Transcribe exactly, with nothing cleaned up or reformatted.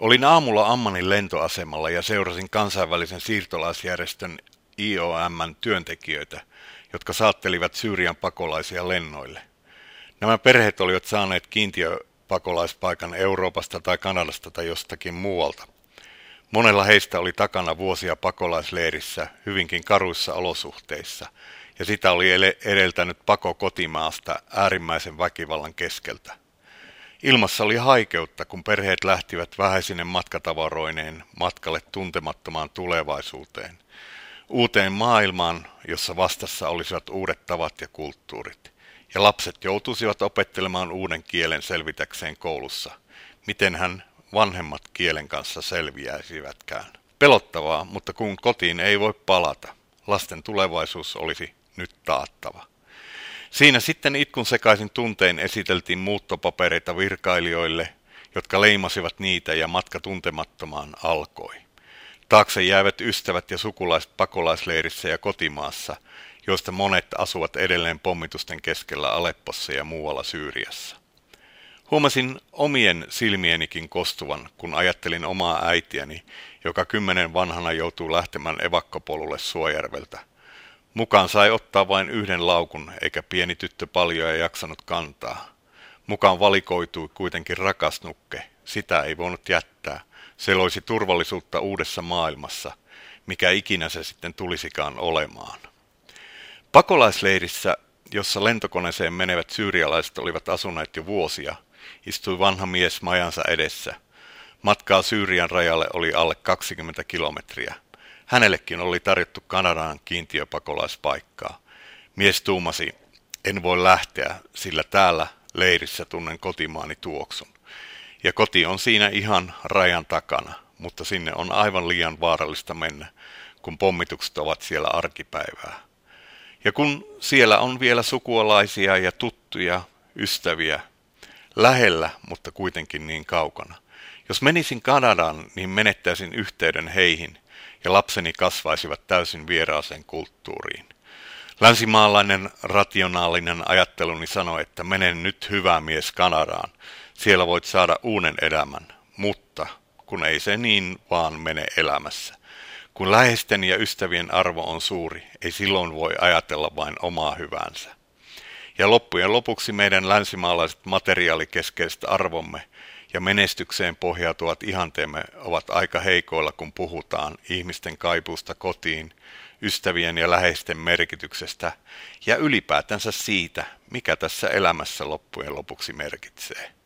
Olin aamulla Ammanin lentoasemalla ja seurasin kansainvälisen siirtolaisjärjestön I O M:n työntekijöitä, jotka saattelivat Syyrian pakolaisia lennoille. Nämä perheet olivat saaneet kiintiöpakolaispaikan Euroopasta tai Kanadasta tai jostakin muualta. Monella heistä oli takana vuosia pakolaisleirissä hyvinkin karuissa olosuhteissa, ja sitä oli edeltänyt pako kotimaasta äärimmäisen väkivallan keskeltä. Ilmassa oli haikeutta, kun perheet lähtivät vähäisine matkatavaroineen matkalle tuntemattomaan tulevaisuuteen, uuteen maailmaan, jossa vastassa olisivat uudet tavat ja kulttuurit, ja lapset joutuisivat opettelemaan uuden kielen selvitäkseen koulussa, miten hän vanhemmat kielen kanssa selviäisivätkään. Pelottavaa, mutta kun kotiin ei voi palata, lasten tulevaisuus olisi nyt taattava. Siinä sitten itkun sekaisin tuntein esiteltiin muuttopapereita virkailijoille, jotka leimasivat niitä, ja matka tuntemattomaan alkoi. Taakse jäävät ystävät ja sukulaiset pakolaisleirissä ja kotimaassa, joista monet asuvat edelleen pommitusten keskellä Aleppossa ja muualla Syyriassa. Huomasin omien silmienikin kostuvan, kun ajattelin omaa äitiäni, joka kymmenen vanhana joutuu lähtemään evakkopolulle Suojärveltä. Mukaan sai ottaa vain yhden laukun, eikä pieni tyttö paljoa jaksanut kantaa. Mukaan valikoitui kuitenkin rakas nukke, sitä ei voinut jättää. Se loisi turvallisuutta uudessa maailmassa, mikä ikinä se sitten tulisikaan olemaan. Pakolaisleirissä, jossa lentokoneeseen menevät syyrialaiset olivat asuneet jo vuosia, istui vanha mies majansa edessä. Matkaa Syyrian rajalle oli alle kaksikymmentä kilometriä. Hänellekin oli tarjottu Kanadaan kiintiöpakolaispaikkaa. Mies tuumasi, en voi lähteä, sillä täällä leirissä tunnen kotimaani tuoksun. Ja koti on siinä ihan rajan takana, mutta sinne on aivan liian vaarallista mennä, kun pommitukset ovat siellä arkipäivää. Ja kun siellä on vielä sukulaisia ja tuttuja, ystäviä, lähellä, mutta kuitenkin niin kaukana. Jos menisin Kanadaan, niin menettäisin yhteyden heihin, ja lapseni kasvaisivat täysin vieraaseen kulttuuriin. Länsimaalainen rationaalinen ajatteluni sanoi, että mene nyt hyvä mies Kanadaan, siellä voit saada uuden elämän, mutta kun ei se niin vaan mene elämässä. Kun läheisten ja ystävien arvo on suuri, ei silloin voi ajatella vain omaa hyväänsä. Ja loppujen lopuksi meidän länsimaalaiset materiaalikeskeiset arvomme ja menestykseen pohjautuvat ihanteemme ovat aika heikoilla, kun puhutaan ihmisten kaipuusta kotiin, ystävien ja läheisten merkityksestä ja ylipäätänsä siitä, mikä tässä elämässä loppujen lopuksi merkitsee.